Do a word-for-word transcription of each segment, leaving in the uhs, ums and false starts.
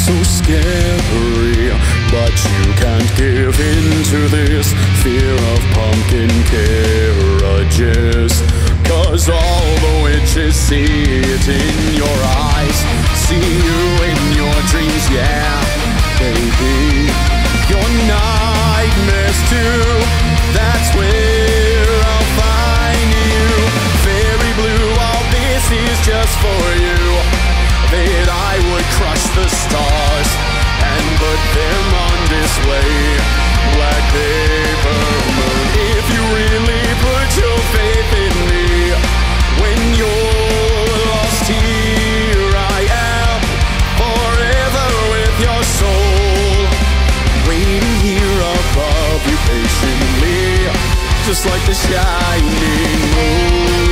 so scary, but you can't give in to this fear of pumpkin carriages. Cause all the witches see it in your eyes, see you in your dreams, yeah, baby. Your nightmares too, that's where I'll find you. Very blue, all this is just for you. That I would crush the stars and put them on display. Black paper moon, if you really put your faith in me. When you're lost, here I am, forever with your soul, waiting here above you patiently, just like the shining moon.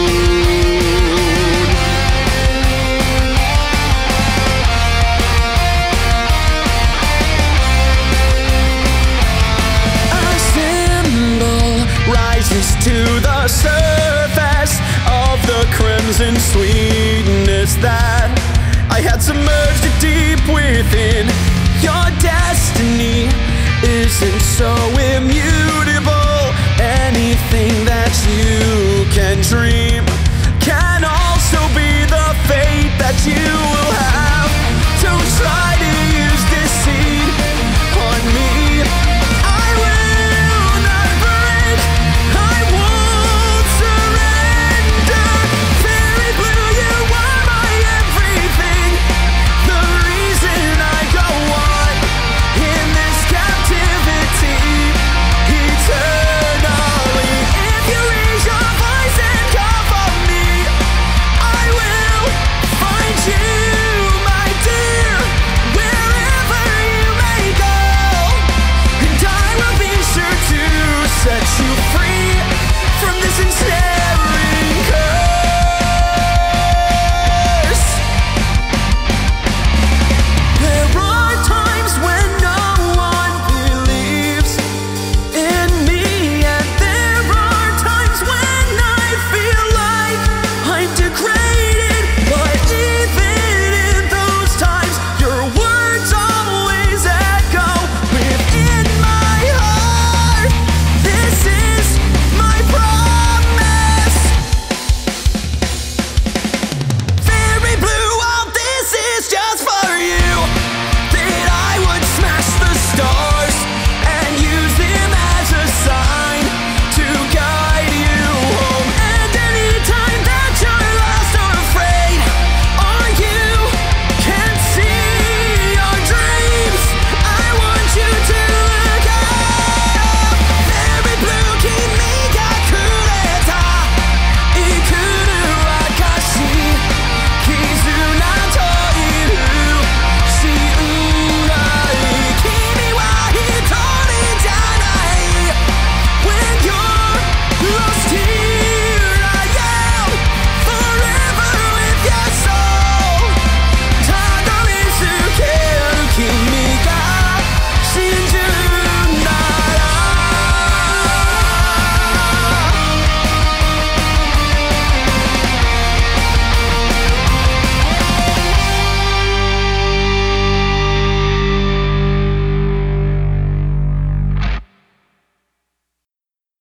Rises to the surface of the crimson sweetness that I had submerged deep within your destiny.